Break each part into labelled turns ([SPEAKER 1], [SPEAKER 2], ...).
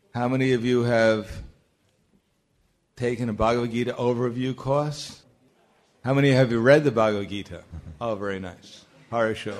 [SPEAKER 1] How many of you have taken a Bhagavad Gita overview course? How many have you read the Bhagavad Gita? Oh, very nice. Harsho.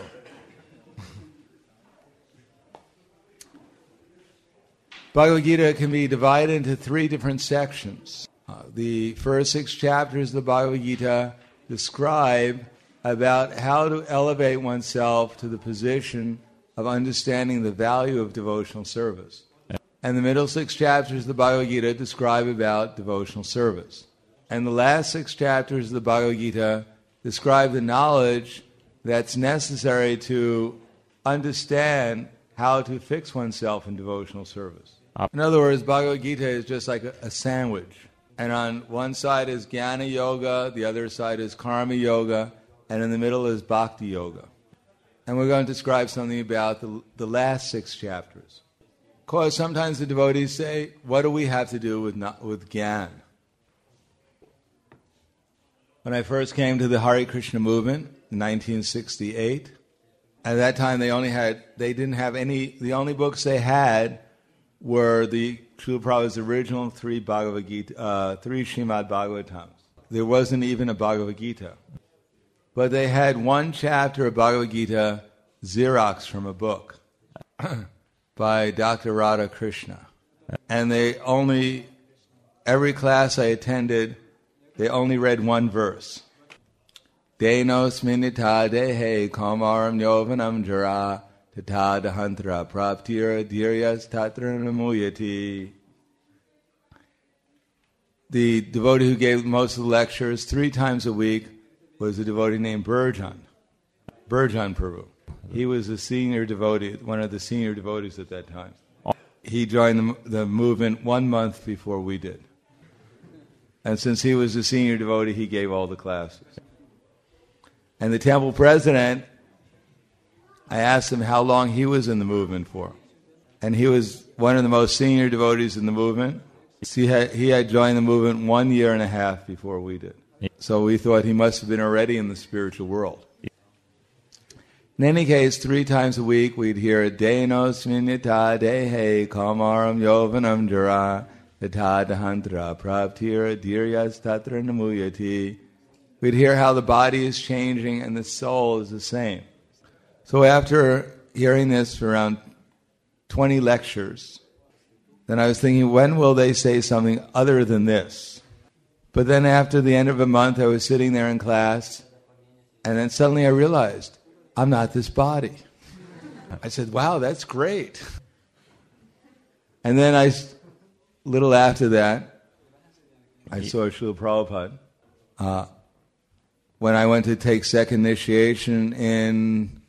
[SPEAKER 1] Bhagavad Gita can be divided into 3 different sections. The first 6 chapters of the Bhagavad Gita describe about how to elevate oneself to the position of understanding the value of devotional service. And the middle 6 chapters of the Bhagavad Gita describe about devotional service. And the last 6 chapters of the Bhagavad Gita describe the knowledge that's necessary to understand how to fix oneself in devotional service. In other words, Bhagavad Gita is just like a sandwich. And on one side is Jnana Yoga, the other side is Karma Yoga, and in the middle is Bhakti Yoga. And we're going to describe something about the last 6 chapters. Of course, sometimes the devotees say, what do we have to do with Jnana? When I first came to the Hare Krishna movement in 1968, at that time the only books they had were the Srila Prabhupada's original 3 Bhagavad Gita, 3 Srimad Bhagavatams. There wasn't even a Bhagavad Gita. But they had 1 chapter of Bhagavad Gita Xerox from a book by Dr. Radha Krishna. And every class I attended, they only read 1 verse. Denos minita dehe kamaram yovanam jara tata dahantra praptira dhiryas tatra namuyati. The devotee who gave most of the lectures 3 times a week was a devotee named Burjan Prabhu. He was a senior devotee, one of the senior devotees at that time. He joined the movement 1 month before we did. And since he was a senior devotee, he gave all the classes. And the temple president, I asked him how long he was in the movement for. And he was one of the most senior devotees in the movement. He had joined the movement 1.5 years before we did. So we thought he must have been already in the spiritual world. In any case, 3 times a week we'd hear Denos Minyata Dehe Kamaram Yovanam Jara Tata Dahantra Praptira Dhiryas Tatra Namuyati. We'd hear how the body is changing and the soul is the same. So after hearing this for around 20 lectures, then I was thinking, when will they say something other than this? But then after the end of a month, I was sitting there in class, and then suddenly I realized, I'm not this body. I said, wow, that's great. And then a little after that, I saw Srila Prabhupada. When I went to take second initiation in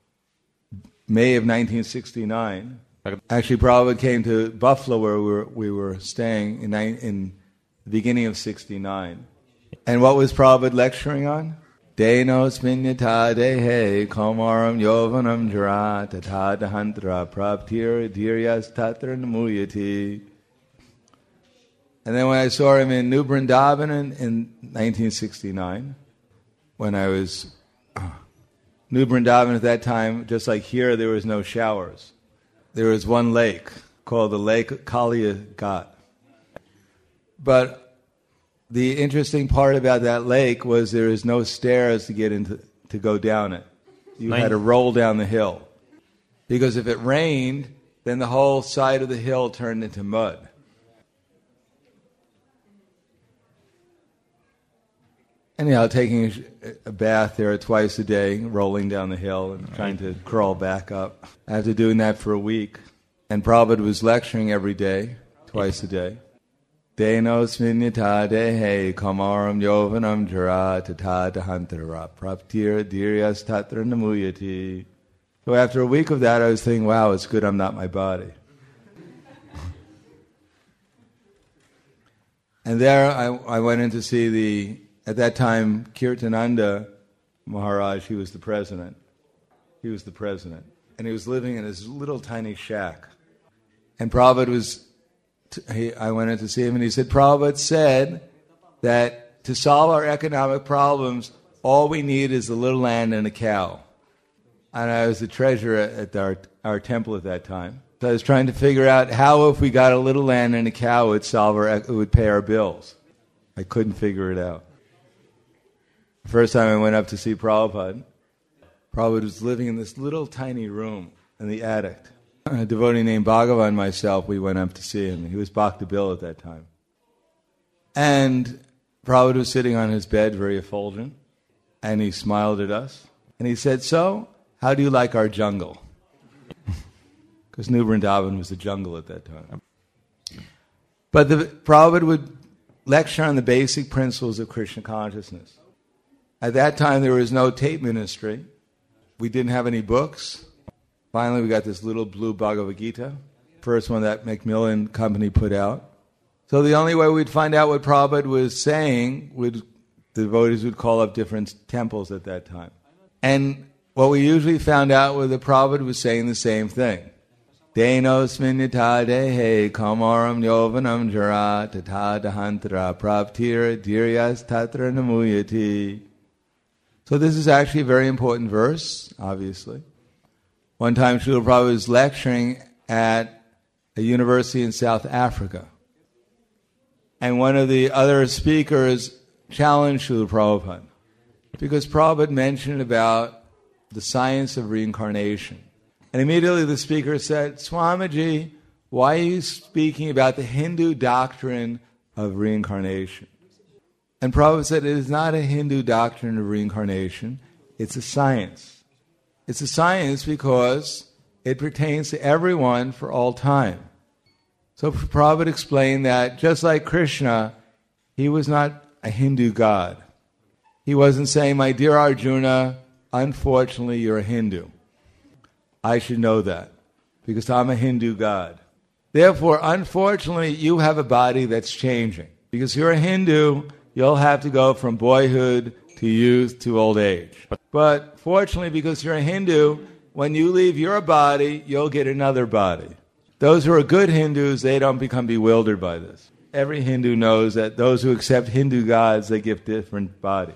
[SPEAKER 1] May of 1969, actually Prabhupada came to Buffalo where we were staying in the beginning of 69. And what was Prabhupada lecturing on? Denos minyata dehe kamaram yovanam jara tata dahantra praptira dhiryas tatra namuyati. And then when I saw him in New Vrindavan in 1969, when I was New Vrindavan at that time, just like here, there was no showers. There was one lake called the Lake Kaliya Ghat. But the interesting part about that lake was there is no stairs to go down it. You had to roll down the hill. Because if it rained, then the whole side of the hill turned into mud. Anyhow, taking a bath there twice a day, rolling down the hill and trying to crawl back up. After doing that for a week, and Prabhupada was lecturing every day, twice a day. Denos minyata dehe kamaram yovanam jara tata dahantara praptira dhiryas tatra namuyati. So after a week of that, I was thinking, wow, it's good I'm not my body. And there I went in to see at that time, Kirtananda Maharaj, he was the president. And he was living in his little tiny shack. And Prabhupada I went in to see him, and he said, Prabhupada said that to solve our economic problems, all we need is a little land and a cow. And I was the treasurer at our temple at that time. So I was trying to figure out how, if we got a little land and a cow, it would pay our bills. I couldn't figure it out. The first time I went up to see Prabhupada was living in this little tiny room in the attic. A devotee named Bhagavan and myself, we went up to see him. He was Bhakta Bill at that time. And Prabhupada was sitting on his bed, very effulgent, and he smiled at us. And he said, "So, how do you like our jungle?" Because New Vrindavan was the jungle at that time. But Prabhupada would lecture on the basic principles of Krishna consciousness. At that time, there was no tape ministry. We didn't have any books. Finally, we got this little blue Bhagavad Gita, first one that Macmillan Company put out. So the only way we'd find out what Prabhupada was saying, the devotees would call up different temples at that time. And what we usually found out was that Prabhupada was saying the same thing. Denosmin yata dehe kamaram yovanam jara tata dahantra praptira diryas tatra namuyati. So this is actually a very important verse, obviously. One time Srila Prabhupada was lecturing at a university in South Africa. And one of the other speakers challenged Srila Prabhupada because Prabhupada mentioned about the science of reincarnation. And immediately the speaker said, "Swamiji, why are you speaking about the Hindu doctrine of reincarnation?" And Prabhupada said, "It is not a Hindu doctrine of reincarnation, it's a science. It's a science because it pertains to everyone for all time." So Prabhupada explained that just like Krishna, he was not a Hindu god. He wasn't saying, "My dear Arjuna, unfortunately you're a Hindu. I should know that because I'm a Hindu god. Therefore, unfortunately, you have a body that's changing. Because you're a Hindu, you'll have to go from boyhood to youth to old age. But fortunately, because you're a Hindu, when you leave your body, you'll get another body." Those who are good Hindus, they don't become bewildered by this. Every Hindu knows that those who accept Hindu gods, they give different bodies.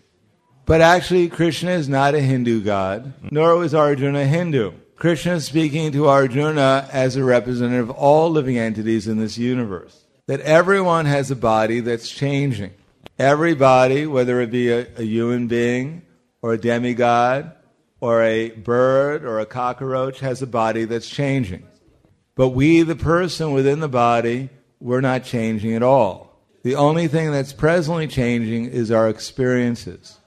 [SPEAKER 1] But actually, Krishna is not a Hindu god, nor was Arjuna a Hindu. Krishna is speaking to Arjuna as a representative of all living entities in this universe. That everyone has a body that's changing. Every body, whether it be a human being, or a demigod, or a bird, or a cockroach, has a body that's changing. But we, the person within the body, we're not changing at all. The only thing that's presently changing is our experiences.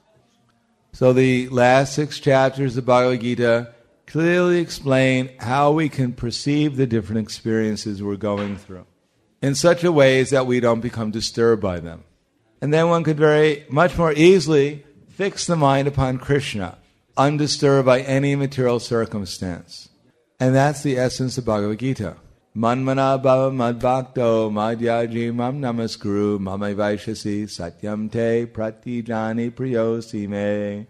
[SPEAKER 1] So the last 6 chapters of Bhagavad Gita clearly explain how we can perceive the different experiences we're going through in such a way that we don't become disturbed by them. And then one could much more easily fix the mind upon Krishna, undisturbed by any material circumstance. And that's the essence of Bhagavad Gita. Manmana bhava madbhakto madhyaji mam namaskuru mamai vaishasi satyam te pratijani priyosi me.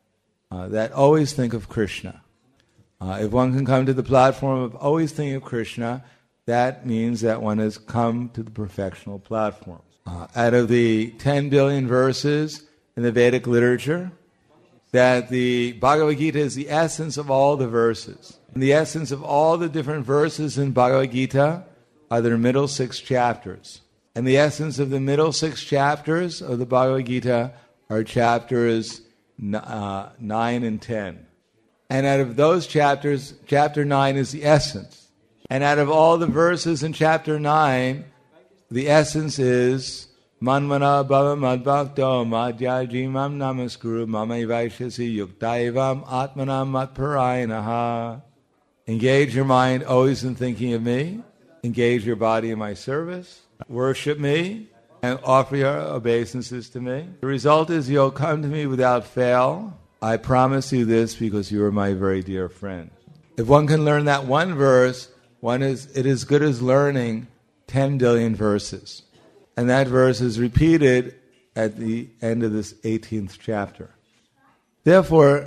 [SPEAKER 1] That always think of Krishna. If one can come to the platform of always thinking of Krishna, that means that one has come to the perfectional platform. Out of the 10 billion verses in the Vedic literature, that the Bhagavad Gita is the essence of all the verses. And the essence of all the different verses in Bhagavad Gita are the middle 6 chapters. And the essence of the middle 6 chapters of the Bhagavad Gita are chapters 9 and 10. And out of those chapters, chapter 9 is the essence. And out of all the verses in chapter 9, the essence is Manmana bhava madbhakto madhyaji mam namaskuru mamai vaishasi yuktaivam atmanam matparayanaha. Engage your mind always in thinking of me. Engage your body in my service. Worship me and offer your obeisances to me. The result is you'll come to me without fail. I promise you this because you are my very dear friend. If one can learn that one verse, it is as good as learning 10 billion verses. And that verse is repeated at the end of this 18th chapter. Therefore,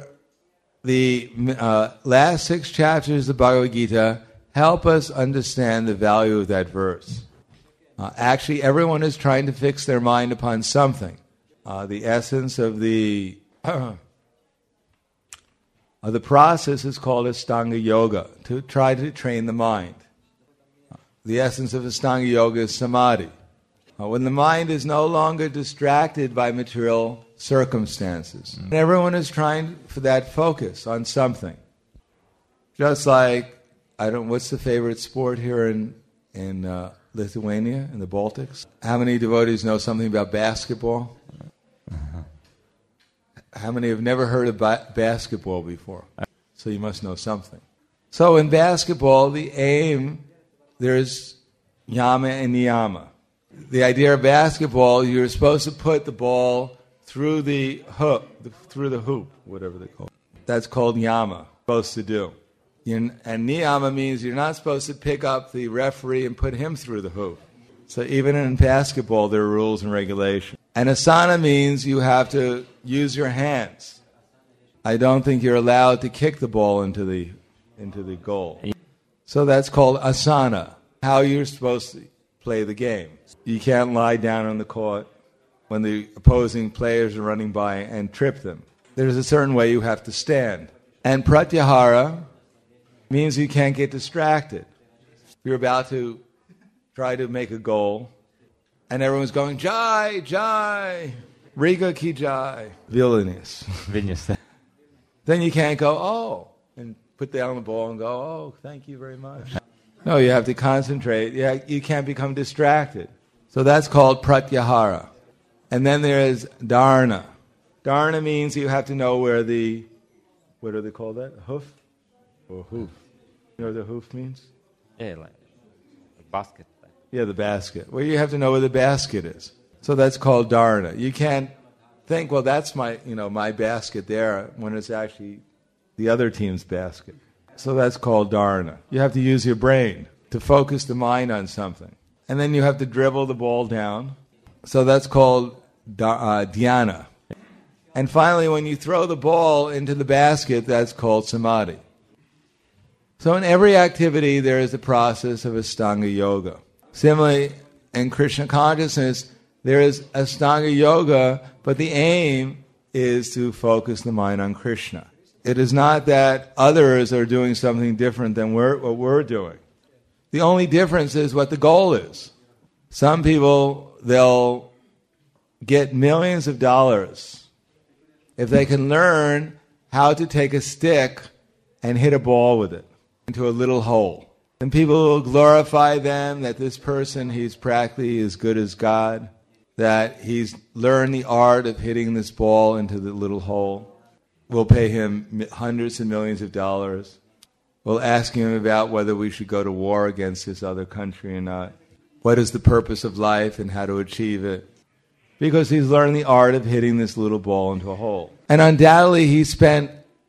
[SPEAKER 1] the last 6 chapters of Bhagavad Gita help us understand the value of that verse. Actually, everyone is trying to fix their mind upon something. The essence of the The process is called Ashtanga Yoga, to try to train the mind. The essence of Ashtanga Yoga is samadhi. When the mind is no longer distracted by material circumstances. And everyone is trying for that focus on something. Just like, what's the favorite sport here in Lithuania, in the Baltics? How many devotees know something about basketball? How many have never heard of basketball before? So you must know something. So in basketball, the aim, there's yama and niyama. The idea of basketball, you're supposed to put the ball through the hoop, whatever they call it. That's called yama, supposed to do. And niyama means you're not supposed to pick up the referee and put him through the hoop. So even in basketball, there are rules and regulations. And asana means you have to use your hands. I don't think you're allowed to kick the ball into the goal. So that's called asana, how you're supposed to play the game. You can't lie down on the court when the opposing players are running by and trip them. There's a certain way you have to stand. And pratyahara means you can't get distracted. You're about to try to make a goal, and everyone's going, Jai, Jai, Riga ki Jai, Vilnius. Then you can't go, oh, and put down the ball and go, oh, thank you very much. No, you have to concentrate. You can't become distracted. So that's called pratyahara. And then there is dharana. Dharana means you have to know where what do they call that? Hoof? Or hoof? You know what the hoof means?
[SPEAKER 2] Yeah, like a basket.
[SPEAKER 1] Yeah, the basket. Well, you have to know where the basket is. So that's called dharana. You can't think, well, that's my basket there, when it's actually the other team's basket. So that's called dharana. You have to use your brain to focus the mind on something. And then you have to dribble the ball down. So that's called dhyana. And finally, when you throw the ball into the basket, that's called samadhi. So in every activity, there is a process of Ashtanga Yoga. Similarly, in Krishna consciousness, there is Ashtanga Yoga, but the aim is to focus the mind on Krishna. It is not that others are doing something different than what we're doing. The only difference is what the goal is. Some people, they'll get millions of dollars if they can learn how to take a stick and hit a ball with it into a little hole. And people will glorify them, that this person, he's practically as good as God, that he's learned the art of hitting this ball into the little hole. We'll pay him hundreds of millions of dollars. We'll ask him about whether we should go to war against this other country or not. What is the purpose of life and how to achieve it? Because he's learned the art of hitting this little ball into a hole. And undoubtedly he spent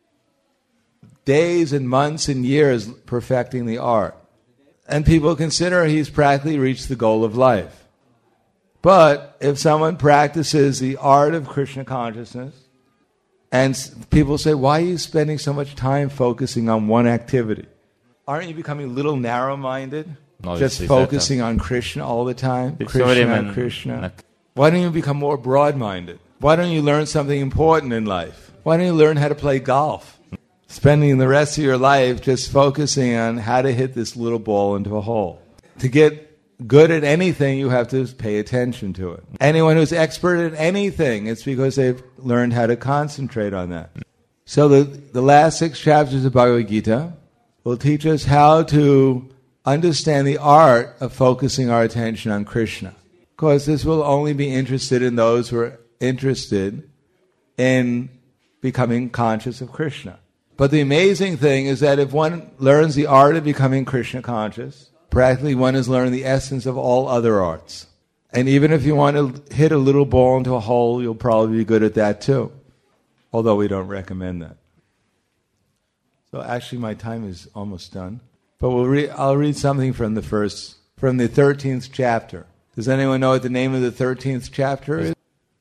[SPEAKER 1] days and months and years perfecting the art. And people consider he's practically reached the goal of life. But if someone practices the art of Krishna consciousness, and people say, why are you spending so much time focusing on one activity? Aren't you becoming a little narrow-minded?
[SPEAKER 2] No,
[SPEAKER 1] just focusing on Krishna all the time? Krishna. Why don't you become more broad-minded? Why don't you learn something important in life? Why don't you learn how to play golf? Spending the rest of your life just focusing on how to hit this little ball into a hole. To get good at anything, you have to pay attention to it. Anyone who's expert at anything, it's because they've learned how to concentrate on that. So the last 6 chapters of Bhagavad Gita will teach us how to understand the art of focusing our attention on Krishna. Of course, this will only be interested in those who are interested in becoming conscious of Krishna. But the amazing thing is that if one learns the art of becoming Krishna conscious, practically one has learned the essence of all other arts. And even if you want to hit a little ball into a hole, you'll probably be good at that too. Although we don't recommend that. So actually my time is almost done. But I'll read something from the 13th chapter. Does anyone know what the name of the 13th chapter is?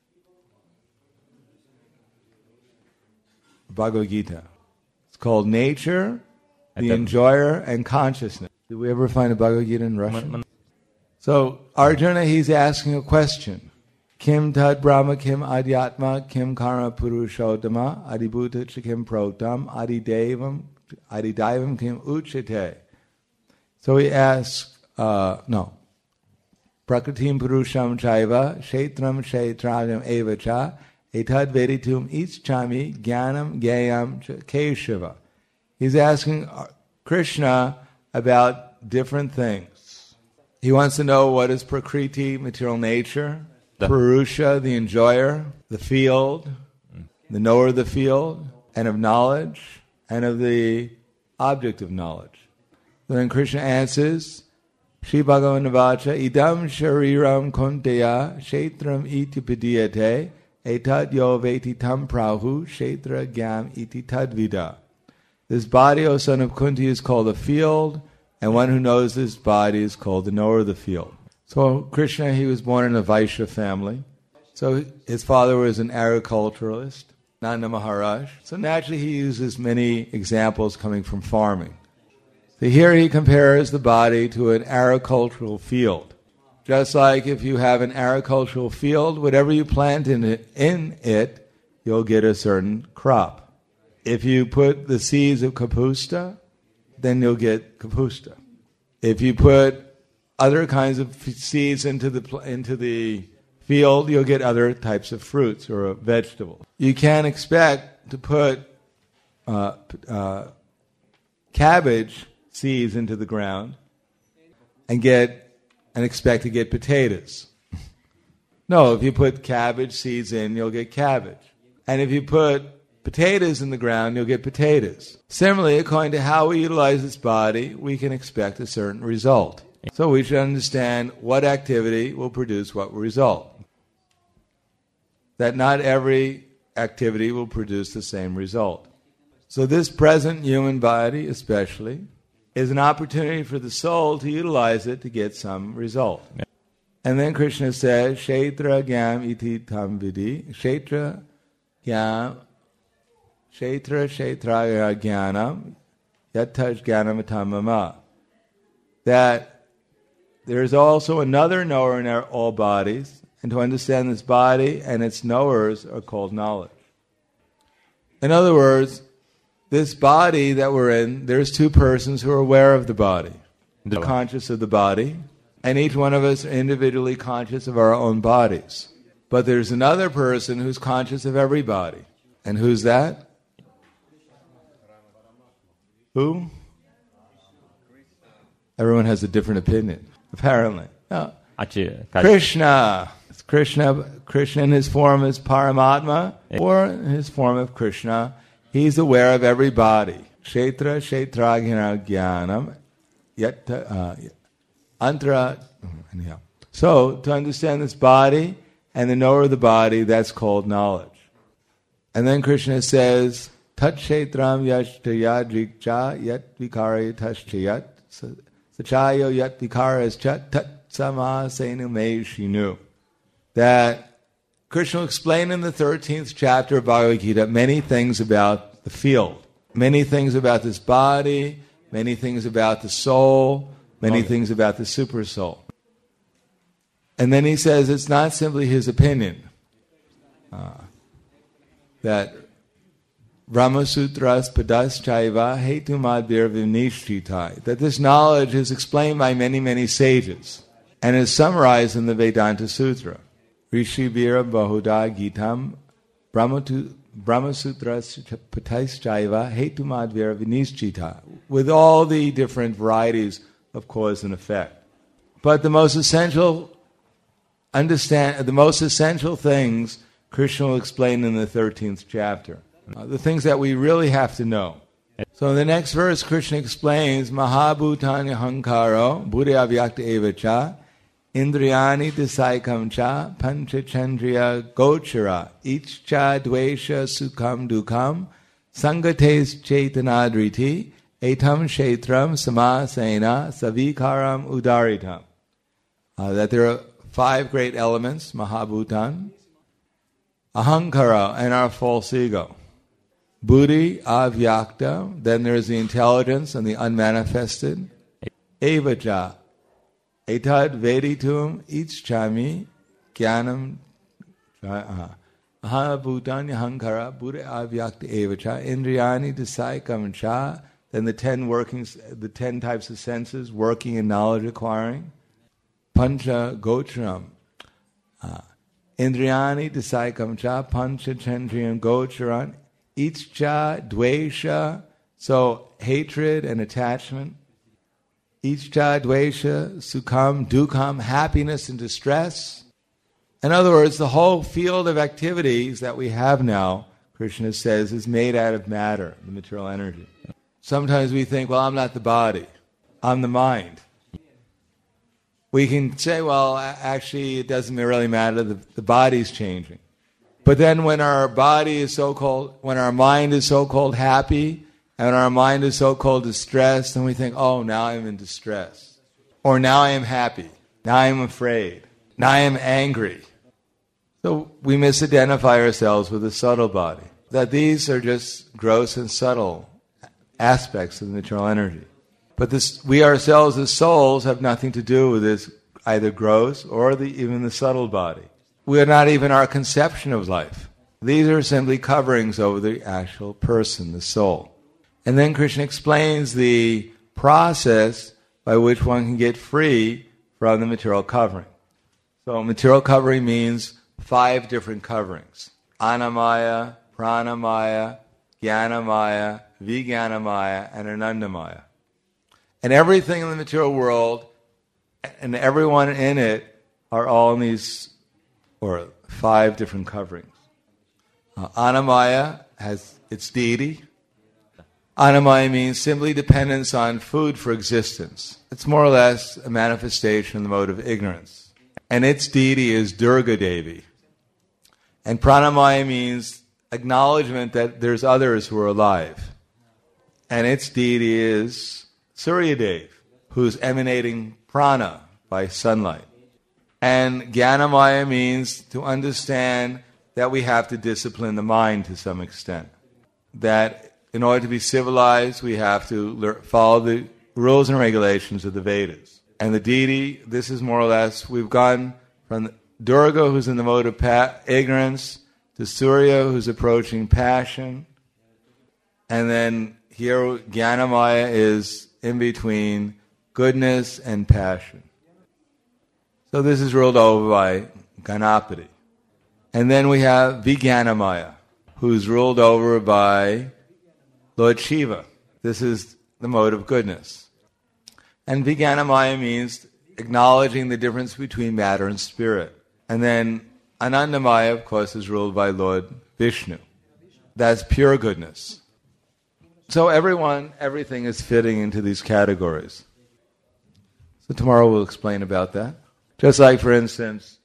[SPEAKER 1] Bhagavad Gita. It's called Nature, the Enjoyer, and Consciousness. Did we ever find a Bhagavad Gita in Russian? So Arjuna, he's asking a question. Kim tad brahma, kim adhyatma, kim karma purushottama, adibhuta cha kim protam, adidevam kim uchate. So he asks, Prakritim purusham chaiva, kshetram kshetragam evacha, etad veditum ichchami, jnanam gayam keshava. He's asking Krishna about different things. He wants to know what is Prakriti, material nature, Purusha, the enjoyer, the field, the knower of the field, and of knowledge, and of the object of knowledge. Then Krishna answers, Shri Bhagavan Vacha, idam shariram konteya, kshetram iti padiyate, etad yo veti tam prahu, kshetra gyam iti tadvida. This body, O son of Kunti, is called a field, and one who knows this body is called the knower of the field. So Krishna, he was born in a Vaishya family. So his father was an agriculturalist, Nanda Maharaj. So naturally he uses many examples coming from farming. So here he compares the body to an agricultural field. Just like if you have an agricultural field, whatever you plant in it, you'll get a certain crop. If you put the seeds of kapusta, then you'll get kapusta. If you put other kinds of seeds into the field, you'll get other types of fruits or vegetables. You can't expect to put cabbage seeds into the ground and expect to get potatoes. No, if you put cabbage seeds in, you'll get cabbage. And if you put potatoes in the ground, you'll get potatoes. Similarly, according to how we utilize this body, we can expect a certain result. So we should understand what activity will produce what result. That not every activity will produce the same result. So this present human body, especially, is an opportunity for the soul to utilize it to get some result. Yeah. And then Krishna says, Kshetra gyam iti tam vidi, Kshetra kshetraya jnanam, yataj jnanam atamama. That there is also another knower in all bodies, and to understand this body and its knowers are called knowledge. In other words, this body that we're in, there's two persons who are aware of the body. They're conscious of the body, and each one of us are individually conscious of our own bodies. But there's another person who's conscious of everybody. And who's that? Who? Everyone has a different opinion, apparently. No. Krishna. It's Krishna in his form as Paramatma, or in his form of Krishna. He's aware of every body. Kshetra, kshetragina jnanam, antara. So, to understand this body and the knower of the body, that's called knowledge. And then Krishna says, Tat kshetram yashtaya drikcha yat vikara tashchayat sachayo yat vikaras chat tat sama senu me shinu. That Krishna explained in the 13th chapter of Bhagavad Gita many things about the field, many things about this body, many things about the soul, many things about the super soul. And then he says it's not simply his opinion. That Brahmasutras padas chaiva hetumadbir vinishchitai. That this knowledge is explained by many, many sages and is summarized in the Vedanta Sutra. Rishibhira bahuda gitam Brahmasutras padas chaiva hetumadbir vinishchitai. With all the different varieties of cause and effect. But the most essential things Krishna will explain in the 13th chapter. The things that we really have to know. So in the next verse, Krishna explains, Mahabhutani hankaro, buddhya vyakta evacha, indriyani dasaikam cha, panchachandriya gochara, ichcha dvesha sukham dukham, sangates chetanadriti, etam kshetram samasena, savikaram udaritam. That there are 5 great elements, Mahabhutan, ahankara, and our false ego. Buddhi, avyakta, then there's the intelligence and the unmanifested. Evacha, etad veditum ichchami jnanam Ahana bhutanya hankara buddha avyakta evacha indriyani dasaikam cha. Then the 10 workings, the 10 types of senses working in knowledge acquiring. Pancha gocharam. Indriyani dasaikam cha pancha chandriyan gocharan. Ichcha dvesha. So hatred and attachment. Ichcha dvesha sukham dukham. Happiness and distress. In other words, the whole field of activities that we have now, Krishna says, is made out of matter, the material energy. Sometimes we think, well, I'm not the body, I'm the mind. We can say, well, actually, it doesn't really matter, the body's changing. But then when our body is so-called, when our mind is so-called happy, and our mind is so-called distressed, then we think, oh, now I'm in distress. Or now I am happy, now I am afraid, now I am angry. So we misidentify ourselves with the subtle body. That these are just gross and subtle aspects of the material energy. But we ourselves as souls have nothing to do with this, either gross or even the subtle body. We are not even our conception of life. These are simply coverings over the actual person, the soul. And then Krishna explains the process by which one can get free from the material covering. So material covering means 5 different coverings. Annamaya, Pranamaya, Jnanamaya, Vijnanamaya, and Anandamaya. And everything in the material world and everyone in it are all in these, or 5 different coverings. Annamaya has its deity. Annamaya means simply dependence on food for existence. It's more or less a manifestation of the mode of ignorance. And its deity is Durga Devi. And Pranamaya means acknowledgement that there's others who are alive. And its deity is Surya Dev, who's emanating prana by sunlight. And Jnanamaya means to understand that we have to discipline the mind to some extent. That in order to be civilized, we have to follow the rules and regulations of the Vedas. And the deity, this is more or less, we've gone from Durga, who's in the mode of ignorance, to Surya, who's approaching passion. And then here, Jnanamaya is in between goodness and passion. So this is ruled over by Ganapati. And then we have Vijnanamaya, who's ruled over by Lord Shiva. This is the mode of goodness. And Vijnanamaya means acknowledging the difference between matter and spirit. And then Anandamaya, of course, is ruled by Lord Vishnu. That's pure goodness. So everything is fitting into these categories. So tomorrow we'll explain about that. Just like, for instance,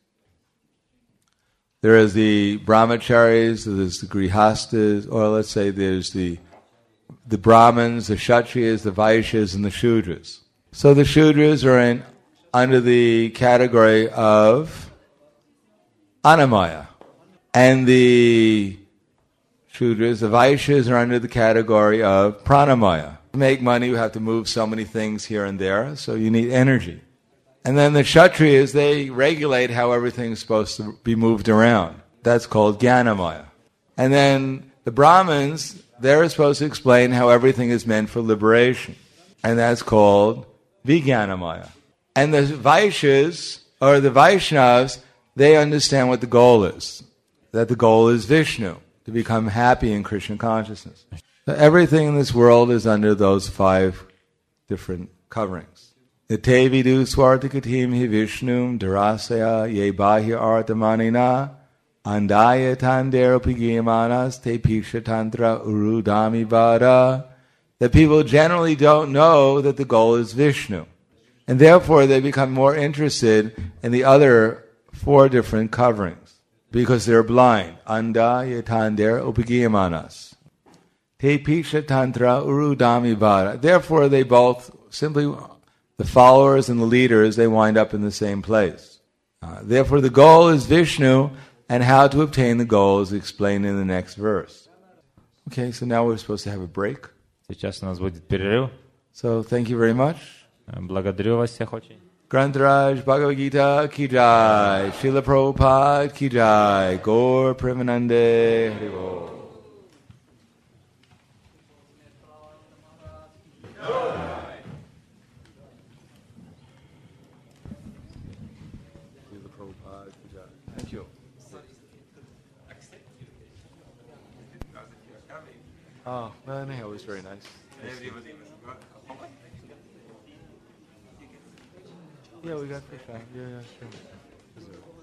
[SPEAKER 1] there is the brahmacharis, there's the grihastas, or let's say there's the brahmins, the kshatriyas, the vaishyas, and the shudras. So the shudras are under the category of Annamaya. And the shudras, the vaishyas, are under the category of pranamaya. To make money, you have to move so many things here and there, so you need energy. And then the kshatriyas, they regulate how everything's supposed to be moved around. That's called jnanamaya. And then the brahmins, they're supposed to explain how everything is meant for liberation. And that's called vijnanamaya. And the vaishyas, or the Vaishnavas, they understand what the goal is. That the goal is Vishnu, to become happy in Krishna consciousness. So everything in this world is under those 5 different coverings. Ite vidu swartikatim hi Vishnum darasaya ye bahya artamanina andaya tandero pigiyamanas te piksha tantra urudami vada. The people generally don't know that the goal is Vishnu. And therefore they become more interested in the other 4 different coverings. Because they're blind. Anda yatander upagiyamanas. Te piksha tantra urudami vada. Therefore they both simply, the followers and the leaders, they wind up in the same place. Therefore the goal is Vishnu, and how to obtain the goal is explained in the next verse. Okay, so now we're supposed to have a break.
[SPEAKER 2] Сейчас у нас будет перерыв.
[SPEAKER 1] So thank you very much.
[SPEAKER 2] Благодарю вас всех очень.
[SPEAKER 1] Grantaraj Bhagavad Gita Ki Jai, Srila Prabhupada Ki Jai, Gaur Premanande Hari Bol. Thank you. Oh, well, anyhow, it was very nice. Yeah, we got fish on. Yeah, sure.